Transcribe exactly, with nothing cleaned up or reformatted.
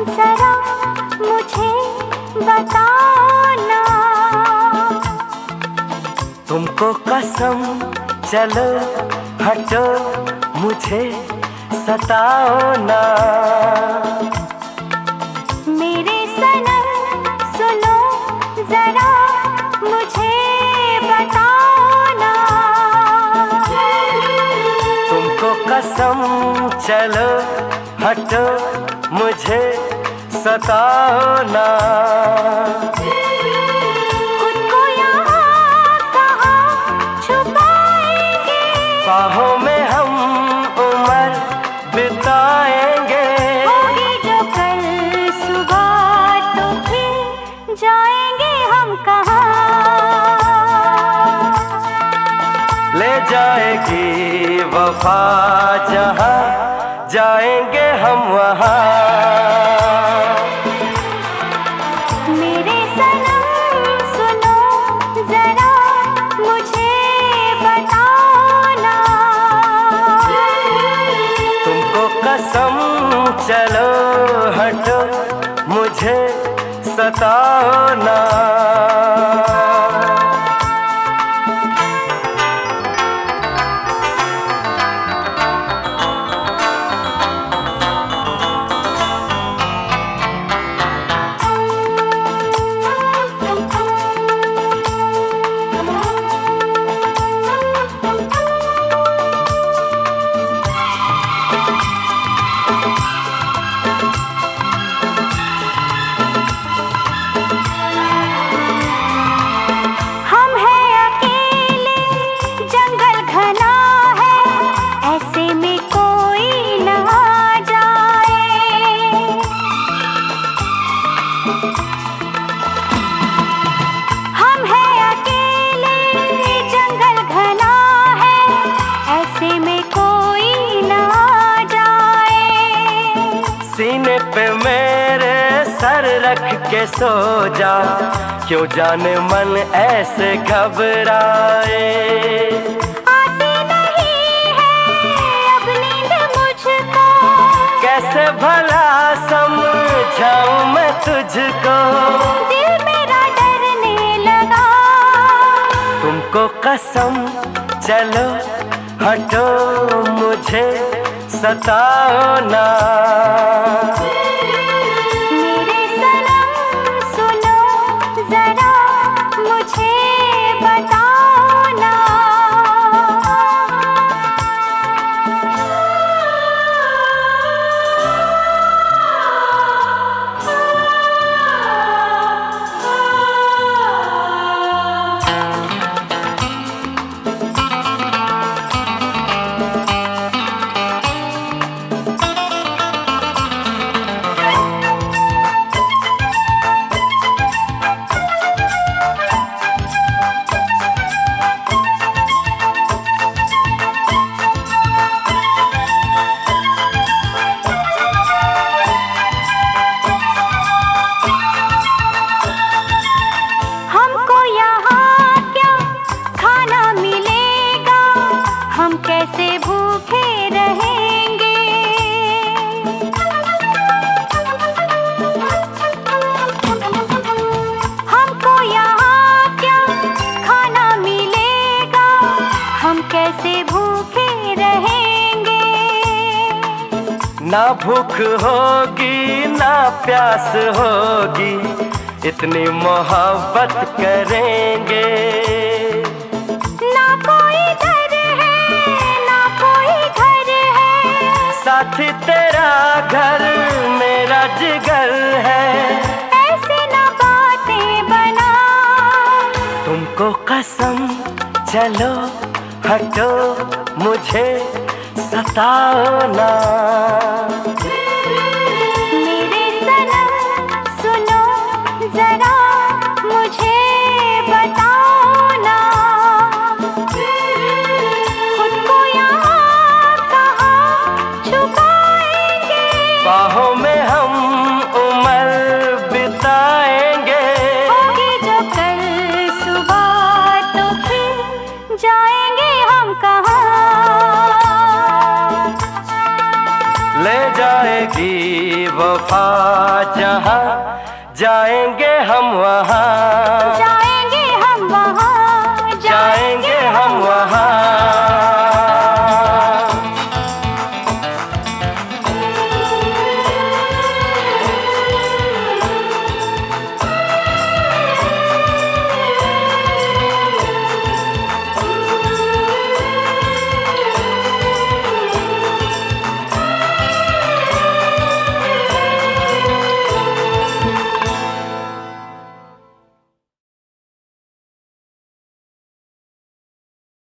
जरा मुझे बताओ ना। तुमको कसम चलो हटो मुझे सताओ ना। मेरे सनम सुनो जरा मुझे बताओ ना। तुमको कसम चलो हटो मुझे सताओ ना। खुद को यहाँ कहाँ छुपाएंगे, बाहों में हम उम्र बिताएंगे। होगी जो कल सुबह तो फिर जाएंगे हम कहाँ। ले जाएगी वफा जहाँ जाएंगे हम वहाँ। मेरे सनम सुनो जरा मुझे बताओ ना। तुमको कसम चलो हटो मुझे सताओ ना। सीने पे मेरे सर रख के सो जा, क्यों जाने मन ऐसे घबराए। आती नहीं है अब नींद मुझको, कैसे भला समझाऊं मैं तुझको। दिल मेरा डरने लगा। तुमको कसम चलो हटो मुझे सताओ ना। मेरे सनम सुनो जरा मुझे बताओ ना। हम कैसे भूखे रहेंगे, हमको यहाँ क्या खाना मिलेगा, हम कैसे भूखे रहेंगे। ना भूख होगी ना प्यास होगी, इतनी मोहब्बत करेंगे। ना कोई दर है ना कोई घर है, साथी तेरा घर मेरा जिगर है। ऐसे ना बातें बना। तुमको कसम चलो हटो मुझे सताओ ना। मेरे सनम सुनो जरा मुझे बताओ ना। खुद को यहाँ कहाँ छुपाएंगे, बाहों में हम उम्र बिताएंगे। होगी जो कल सुबह तो फिर जाएंगे हम कहाँ। ले जाए वफा जहाँ जाएंगे हम वहाँ।